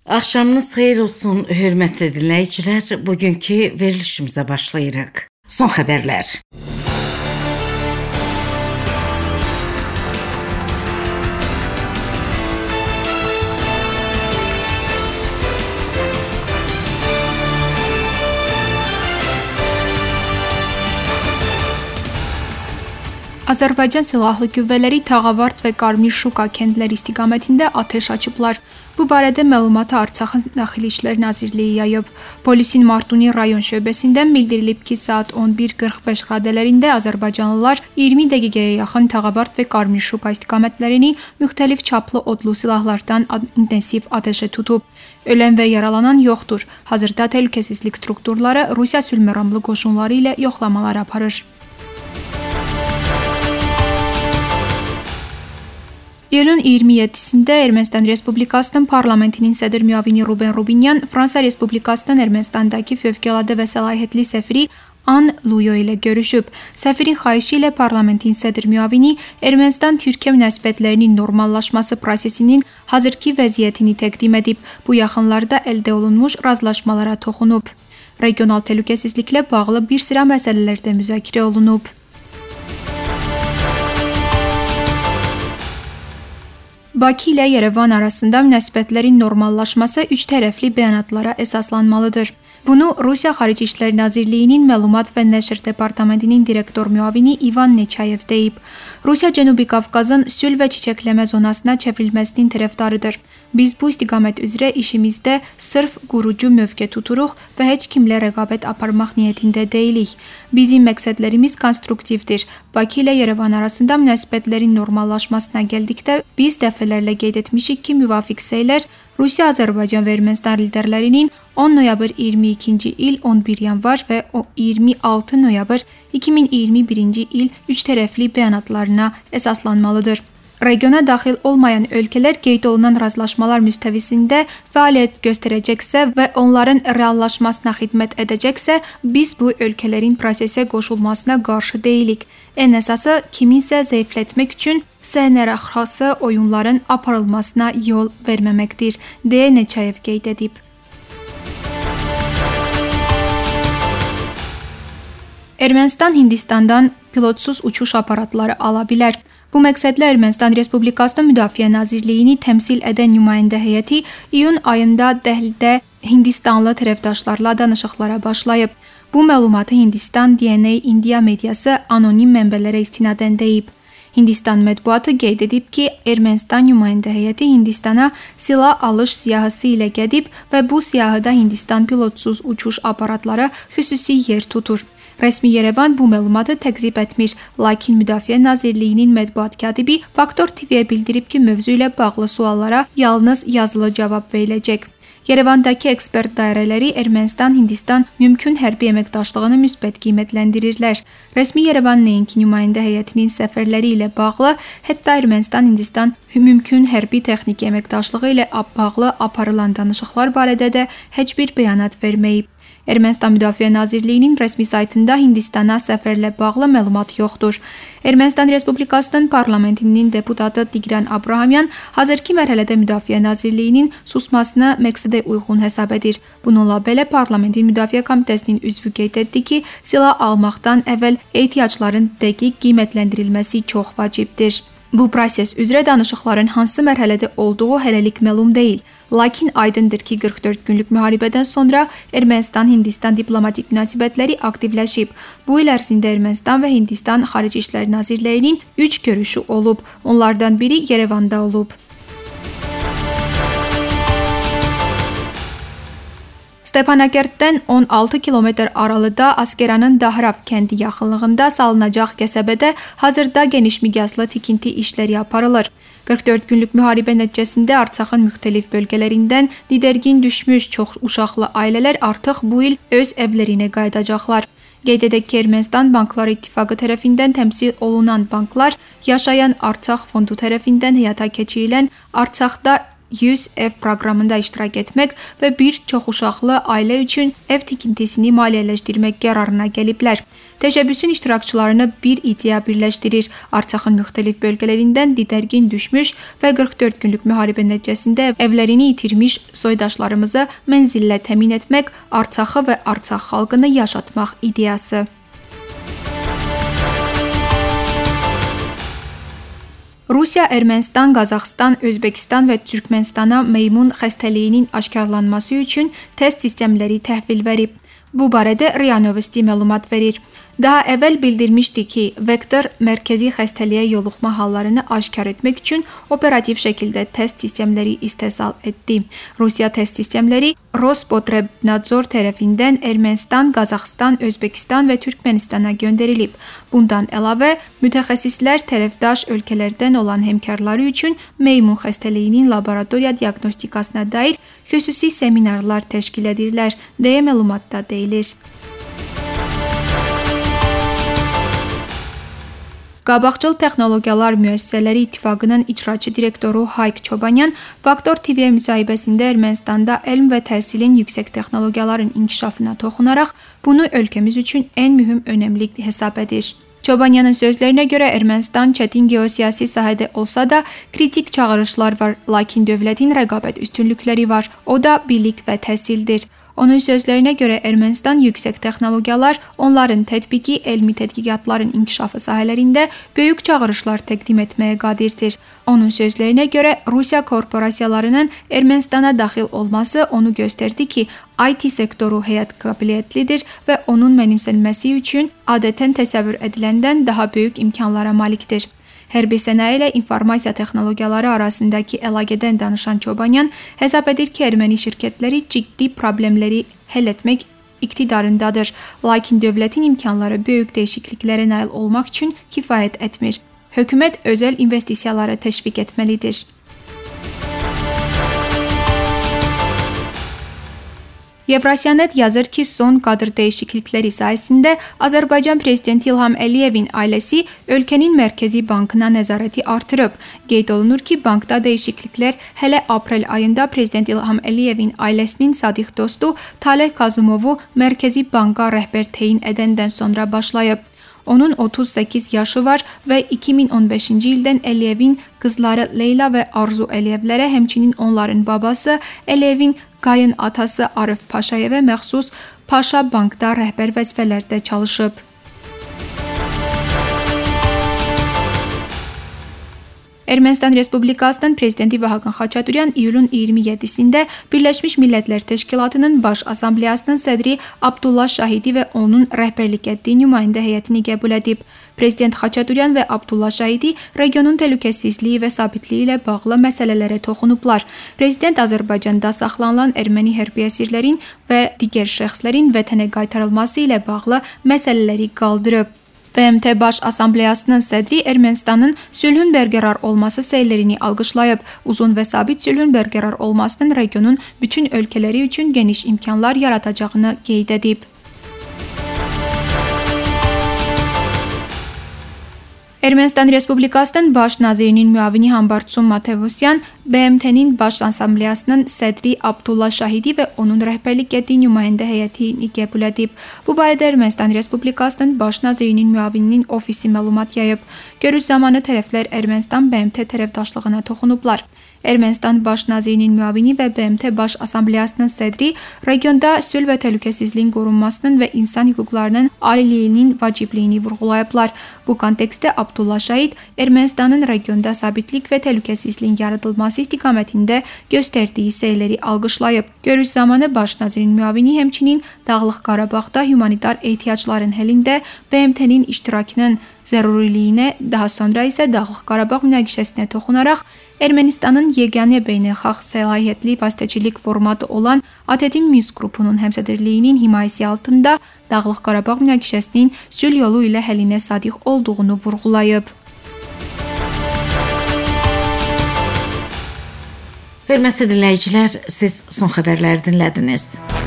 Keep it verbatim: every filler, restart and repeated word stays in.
Axşamınız xeyir olsun, hörmətli dinləyicilər. Bugünkü verilişimizə başlayırıq. Son xəbərlər. Azərbaycan Silahlı Qüvvələri Tağavart və Qarmir Şuka kəndləri istiqamətində atəş açıblar. Bu barədə məlumatı Artsakın Daxili İşlər Nazirliyi yayıb. Polisin Martuni rayon şöbəsindən bildirilib ki, saat on bir qırx beş radələrində azərbaycanlılar iyirmi dəqiqəyə yaxın Tağavart və Qarmir Şuka istiqamətlərini müxtəlif çaplı odlu silahlardan intensiv atəşə tutub. Ölən və yaralanan yoxdur. Hazırda təhlükəsizlik strukturları Rusiya sülhməramlı qoşunları ilə yoxlamalar aparır. İyulun iyirmi yeddisində Ermənistan Respublikasının parlamentinin sədr müavini Ruben Rubinyan Fransa Respublikasının Ermənistandakı fövqəladə və səlahiyyətli səfiri An Luyo ilə görüşüb. Səfirin xahişi ilə parlamentin sədr müavini Ermənistan-Türkiyə münasibətlərinin normallaşması prosesinin hazırki vəziyyətini təqdim edib. Bu yaxınlarda əldə olunmuş razılaşmalara toxunub. Regional təhlükəsizliklə bağlı bir sıra məsələlərdə müzakirə olunub. Bakı ilə Yerevan arasında münasibətlərin normallaşması üç tərəfli bəyanatlara əsaslanmalıdır. Bunu Rusiya Xarici İşlər Nazirliyinin Məlumat və Nəşr Departamentinin direktor müavini İvan Neçayev deyib. Rusiya Cənubi Qafqazın sülh və çiçəkləmə zonasına çevrilməsinin tərəfdarıdır. Biz bu istiqamət üzrə işimizdə sırf qurucu mövqe tuturuq və heç kimlə rəqabət aparmaq niyyətində deyilik. Bizim məqsədlərimiz konstruktivdir. Bakı ilə Yerevan arasında münasibətlərin normallaşmasına gəldikdə biz dəfələrlə qeyd etmişik ki, müvafiq səylər Rusiya, Azərbaycan və Ermənistan liderlərinin on noyabr iyirmi ikinci il on bir yanvar və iyirmi altı noyabr iki min iyirmi birinci il üç tərəfli bəyanatlarına əsaslanmalıdır. Regiona daxil olmayan ölkələr qeyd olunan razılaşmalar müstəvisində fəaliyyət göstərəcəksə və onların reallaşmasına xidmət edəcəksə, biz bu ölkələrin prosesə qoşulmasına qarşı deyilik. Ən əsası kiminsə zəiflətmək üçün səhnərəxası oyunların aparılmasına yol verməməkdir, deyə Neçayev qeyd edib. Ermənistan Hindistandan pilotsuz uçuş aparatları ala bilər. Bu məqsədlə Ermənistan Respublikasının Müdafiə Nazirliyini təmsil edən nümayəndə heyəti iyun ayında Dəhlidə Hindistanlı tərəfdaşlarla danışıqlara başlayıb. Bu məlumatı Hindistan D N A India mediası anonim mənbələrə istinadən deyib. Hindistan mətbuatı qeyd edib ki, Ermənistan nümayəndə heyəti Hindistana silah alış siyahısı ilə gedib və bu siyahıda Hindistan pilotsuz uçuş aparatları xüsusi yer tutur. Rəsmi Yerevan bu məlumatı təqzib etmir, lakin Müdafiə Nazirliyinin mətbuat katibi Faktor T V-yə bildirib ki, mövzu ilə bağlı suallara yalnız yazılı cavab veriləcək. Yerevandakı ekspert dairələri Ermənistan-Hindistan mümkün hərbi əməkdaşlığını müsbət qiymətləndirirlər. Rəsmi Yerevan nəinki nümayəndə heyətinin səfərləri ilə bağlı, hətta Ermənistan-Hindistan mümkün hərbi texniki əməkdaşlığı ilə bağlı aparılan danışıqlar barədə də heç bir bəyanat verməyib. Ermənistan Müdafiə Nazirliyinin rəsmi saytında Hindistana səfərlə bağlı məlumat yoxdur. Ermənistan Respublikasının parlamentinin deputatı Tigran Abrahamyan hazırki mərhələdə Müdafiə Nazirliyinin susmasına məqsədə uyğun hesab edir. Bununla belə parlamentin Müdafiə Komitəsinin üzvü qeyd etdi ki, silah almaqdan əvvəl ehtiyacların dəqiq qiymətləndirilməsi çox vacibdir. Bu proses üzrə danışıqların hansı mərhələdə olduğu hələlik məlum deyil. Lakin aydındır ki, qırx dörd günlük müharibədən sonra Ermənistan-Hindistan diplomatik münasibətləri aktivləşib. Bu il ərzində Ermənistan və Hindistan Xarici İşlər Nazirlərinin üç görüşü olub. Onlardan biri Yerevanda olub. Stepanakerddən on altı kilometr aralıda Askeranın Dahrav kəndi yaxınlığında salınacaq qəsəbədə hazırda geniş miqyaslı tikinti işləri aparılır. qırx dörd günlük müharibə nəticəsində Artsakın müxtəlif bölgələrindən didərgin düşmüş çox uşaqlı ailələr artıq bu il öz evlərinə qayıdacaqlar. Qeyd edək ki, Ermənistan Banklar İttifaqı tərəfindən təmsil olunan banklar yaşayan Artsaq fondu tərəfindən həyata keçirilən Artsaqda yüz ev proqramında iştirak etmək və bir çoxuşaqlı ailə üçün ev tikintisini maliyyələşdirmək qərarına gəliblər. Təşəbbüsün iştirakçılarını bir ideya birləşdirir. Artsakın müxtəlif bölgələrindən didərgin düşmüş və qırx dörd günlük müharibə nəticəsində evlərini itirmiş soydaşlarımızı mənzillə təmin etmək, Artsakı və Artsaq xalqını yaşatmaq ideyası. Rusiya, Ermənistan, Qazaxıstan, Özbəkistan və Türkmənistana meymun xəstəliyinin aşkarlanması üçün test sistemləri təhvil verib. Bu barədə R I A Novosti məlumat verir. Daha əvvəl bildirmişdi ki, vektor mərkəzi xəstəliyə yoluxma hallarını aşkar etmək üçün operativ şəkildə test sistemləri istehsal etdi. Rusiya test sistemləri Rospotrebnadzor tərəfindən Ermənistan, Qazaxıstan, Özbəkistan və Türkmənistana göndərilib. Bundan əlavə, mütəxəssislər tərəfdaş ölkələrdən olan həmkarları üçün meymun xəstəliyinin laboratoriya diaqnostikasına dair xüsusi seminarlar təşkil edirlər, deyə məlumatda deyilir. Qabaqcıl Texnologiyalar Müəssisələri İttifaqının icraçı direktoru Hayk Çobanyan Faktor T V müsahibəsində Ermənistanda elm və təhsilin yüksək texnologiyaların inkişafına toxunaraq bunu ölkəmiz üçün ən mühüm önəmli hesab edir. Çobanyanın sözlərinə görə Ermənistan çətin geosiyasi sahədə olsa da kritik çağırışlar var, lakin dövlətin rəqabət üstünlükləri var, o da bilik və təhsildir. Onun sözlərinə görə Ermənistan yüksək texnologiyalar, onların tətbiqi, elmi tədqiqatların inkişafı sahələrində böyük çağırışlar təqdim etməyə qadirdir. Onun sözlərinə görə Rusiya korporasiyalarının Ermənistana daxil olması onu göstərdi ki, I T sektoru həyat qabiliyyətlidir və onun mənimsənməsi üçün adətən təsəvvür ediləndən daha böyük imkanlara malikdir. Hərbi sənaye ilə informasiya texnologiyaları arasındakı əlaqədən danışan Çobanyan hesab edir ki, erməni şirkətləri ciddi problemləri həll etmək iqtidarındadır, lakin dövlətin imkanları böyük dəyişikliklərə nail olmaq üçün kifayət etmir. Hökumət özəl investisiyaları təşviq etməlidir. Yevrasiyanet yazır ki, son kadr dəyişiklikləri sayəsində Azərbaycan prezidenti İlham Əliyevin ailəsi ölkənin mərkəzi bankına nəzarəti artırıb. Qeyd olunur ki, bankda dəyişikliklər hələ aprel ayında prezident İlham Əliyevin ailəsinin sadiq dostu Taleh Kazımovu mərkəzi banka rəhbər təyin edəndən sonra başlayıb. Onun otuz səkkiz yaşı var və iki min on beşinci ildən Əliyevin qızları Leyla və Arzu Əliyevlərə, həmçinin onların babası Əliyevin qayın atası Arif Paşayevə məxsus Paşa Bankda rəhbər vəzifələrdə çalışıb. Ermənistan Respublikasının prezidenti Vahaqan Xaçatüryan iyulun iyirmi yeddisində Birləşmiş Millətlər Təşkilatının Baş Assambleyasının sədri Abdullah Şahidi və onun rəhbərlik etdiyi nümayəndə heyətini qəbul edib. Prezident Xaçatüryan və Abdullah Şahidi regionun təhlükəsizliyi və sabitliyi ilə bağlı məsələlərə toxunublar. Prezident Azərbaycanda saxlanılan erməni hərbi əsirlərin və digər şəxslərin vətənə qaytarılması ilə bağlı məsələləri qaldırıb. B M T Baş Assambleyasının sədri Ermənistanın sülhün bərqərar olması səylərini alqışlayıb. Uzun və sabit sülhün bərqərar olmasının regionun bütün ölkələri üçün geniş imkanlar yaratacağını qeyd edib. Ermənistan Respublikasının Baş nazirinin müavini Hambarçun Matevosyan B M T-nin Baş Assambleyasının sədri Abdullah Şahidi və onun rəhbərlik etdiyi nümayəndə heyətini qəbul edib. Bu barədə Ermənistan Respublikasının Baş nazirinin müavininin ofisi məlumat yayıb. Görüş zamanı tərəflər Ermənistan B M T tərəfdaşlığına toxunublar. Ermənistan Baş nazirinin müavini və B M T Baş Assambleyasının sədri regionda sülh və təhlükəsizliyin qorunmasının və insan hüquqlarının aliliyinin vacibliyini vurğulayıblar. Bu kontekstdə Abdullah Şahid Ermənistanın regionda sabitlik və təhlükəsizliyin yaradılması istiqamətində göstərdiyi səyləri alqışlayıb. Görüş zamanı Baş nazirin müavini həmçinin Dağlıq Qarabağda humanitar ehtiyacların həlində B M T-nin iştirakının zəruriliyinə, daha sonra isə Dağlıq Qarabağ münaqişəsinə toxunaraq Ermənistanın yeganə beynəlxalq səlahiyyətli vasitəçilik formatı olan A T T-in Minsk qrupunun həmsədrliyinin himayəsi altında Dağlıq Qarabağ münaqişəsinin sülh yolu ilə həllinə sadiq olduğunu vurğulayıb. Hörmətli dinləyicilər, siz son xəbərləri dinlədiniz.